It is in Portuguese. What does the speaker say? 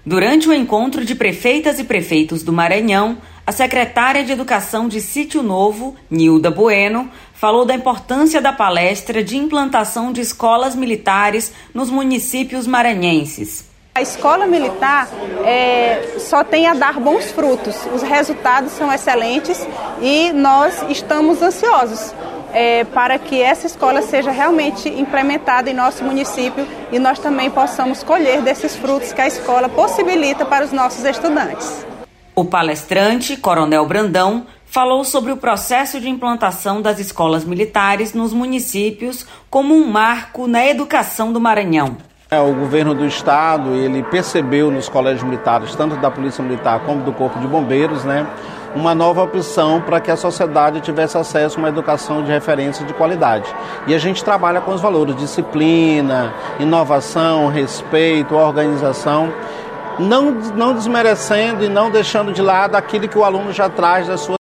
Durante o encontro de prefeitas e prefeitos do Maranhão, a secretária de Educação de Sítio Novo, Nilda Bueno, falou da importância da palestra de implantação de escolas militares nos municípios maranhenses. A escola militar só tem a dar bons frutos, os resultados são excelentes e nós estamos ansiosos para que essa escola seja realmente implementada em nosso município e nós também possamos colher desses frutos que a escola possibilita para os nossos estudantes. O palestrante, Coronel Brandão, falou sobre o processo de implantação das escolas militares nos municípios como um marco na educação do Maranhão. O governo do estado, ele percebeu nos colégios militares, tanto da Polícia Militar como do Corpo de Bombeiros, uma nova opção para que a sociedade tivesse acesso a uma educação de referência de qualidade. E a gente trabalha com os valores disciplina, inovação, respeito, organização, não desmerecendo e não deixando de lado aquilo que o aluno já traz da sua